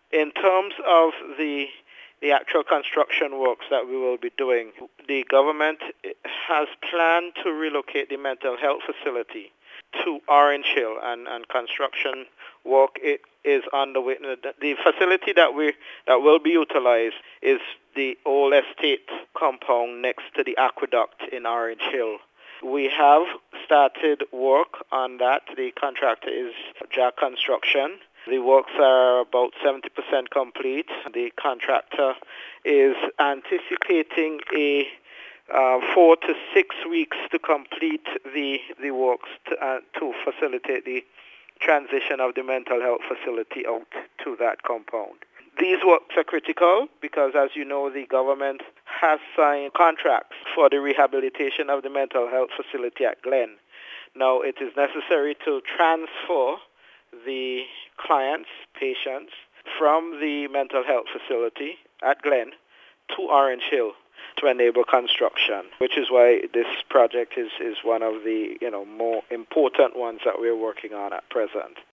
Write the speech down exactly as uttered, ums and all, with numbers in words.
In terms of the the actual construction works that we will be doing, the government has planned to relocate the mental health facility to Orange Hill, and, and construction work it is underway. The facility that we that will be utilized is the old estate compound next to the aqueduct in Orange Hill. We have started work on that. The contractor is Jack Construction. The works are about seventy percent complete. The contractor is anticipating a uh, four to six weeks to complete the the works to, uh, to facilitate the transition of the mental health facility out to that compound. These works are critical because, as you know, the government has signed contracts for the rehabilitation of the mental health facility at Glen. Now, it is necessary to transfer the clients, patients, from the mental health facility at Glen to Orange Hill to enable construction, which is why this project is, is one of the you know more important ones that we're working on at present.